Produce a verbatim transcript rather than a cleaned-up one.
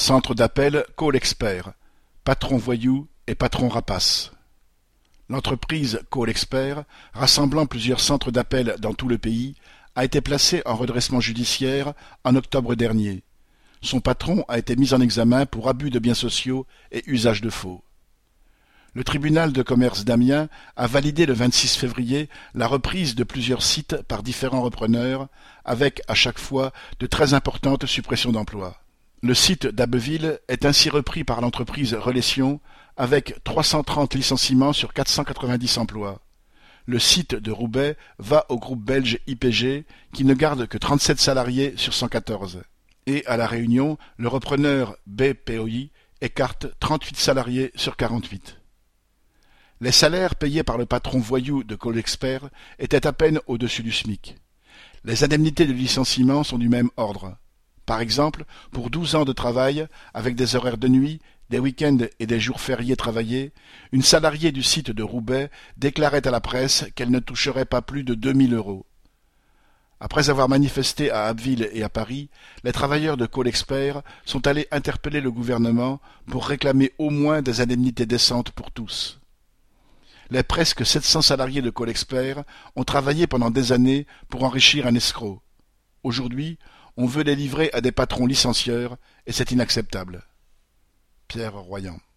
Centre d'appel Call Expert, patron voyou et patron rapace. L'entreprise Call Expert, rassemblant plusieurs centres d'appel dans tout le pays, a été placée en redressement judiciaire en octobre dernier. Son patron a été mis en examen pour abus de biens sociaux et usage de faux. Le tribunal de commerce d'Amiens a validé le vingt-six février la reprise de plusieurs sites par différents repreneurs, avec à chaque fois de très importantes suppressions d'emplois. Le site d'Abbeville est ainsi repris par l'entreprise Relations avec trois cent trente licenciements sur quatre cent quatre-vingt-dix emplois. Le site de Roubaix va au groupe belge I P G qui ne garde que trente-sept salariés sur cent quatorze. Et à La Réunion, le repreneur B P O I écarte trente-huit salariés sur quarante-huit. Les salaires payés par le patron voyou de Call Expert étaient à peine au-dessus du SMIC. Les indemnités de licenciement sont du même ordre. Par exemple, pour douze ans de travail, avec des horaires de nuit, des week-ends et des jours fériés travaillés, une salariée du site de Roubaix déclarait à la presse qu'elle ne toucherait pas plus de deux mille euros. Après avoir manifesté à Abbeville et à Paris, les travailleurs de Call Expert sont allés interpeller le gouvernement pour réclamer au moins des indemnités décentes pour tous. Les presque sept cents salariés de Call Expert ont travaillé pendant des années pour enrichir un escroc. Aujourd'hui, on veut les livrer à des patrons licencieurs et c'est inacceptable. Pierre Royan.